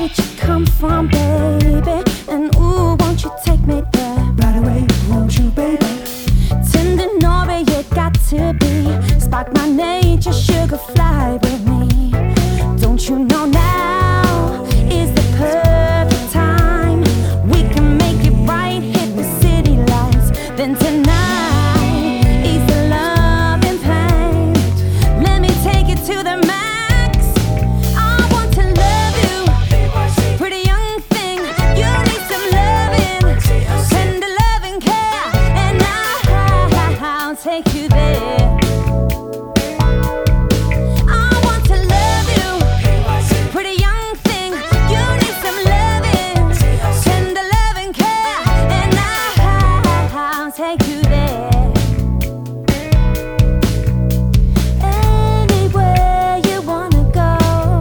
did you come from, baby? And ooh, won't you take me there? Right away, won't you, baby? Tender Nori, you got to be. Spark my nature, sugar, fly with me. Don't you know now is the perfect time? We can make it right, hit the city lights. Then tonight is the love and pain. Let me take it to the max. I want to love you, pretty young thing. You need some loving, tender love and care, and I'll take you there. Take you there. Anywhere you wanna go.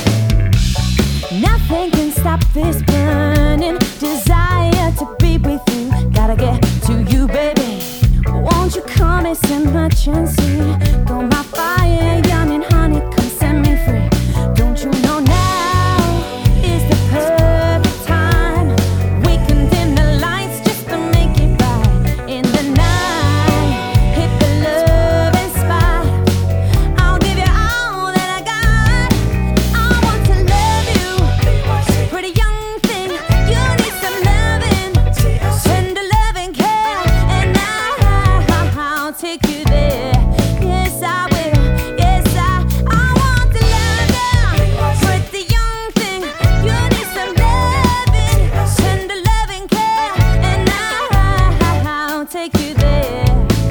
Nothing can stop this burning desire to be with you. Gotta get to you, baby. Won't you come? It's emergency. Throw my fire, young and honey, come set me free. Don't you know now is the perfect time? We can dim the lights just to make it right. In the night, hit the love and spot. I'll give you all that I got. I want to love you, pretty young thing. You need some loving, tender love and care, and I'll take you there. Yes, I will. Yes, I want to love you, pretty young thing. You need some loving, tender love and care, and I'll take you there.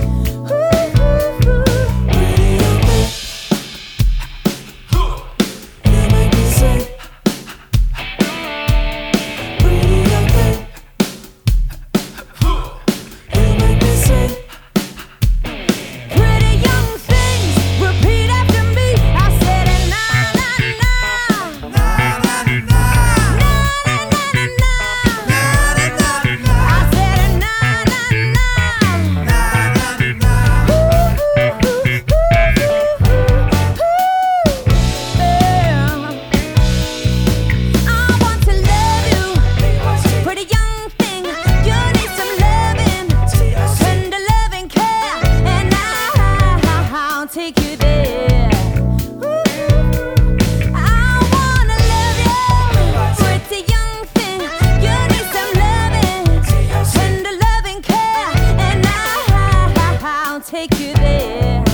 Pretty young things, repeat after me. I said it, na na na, na na na, na na na. I said it, na na na, na na I want to love you, pretty young thing. You need some loving, tender love and care, and I'll take you there. I wanna love you, pretty young thing. You need some loving, tender love and care, and I'll take you there.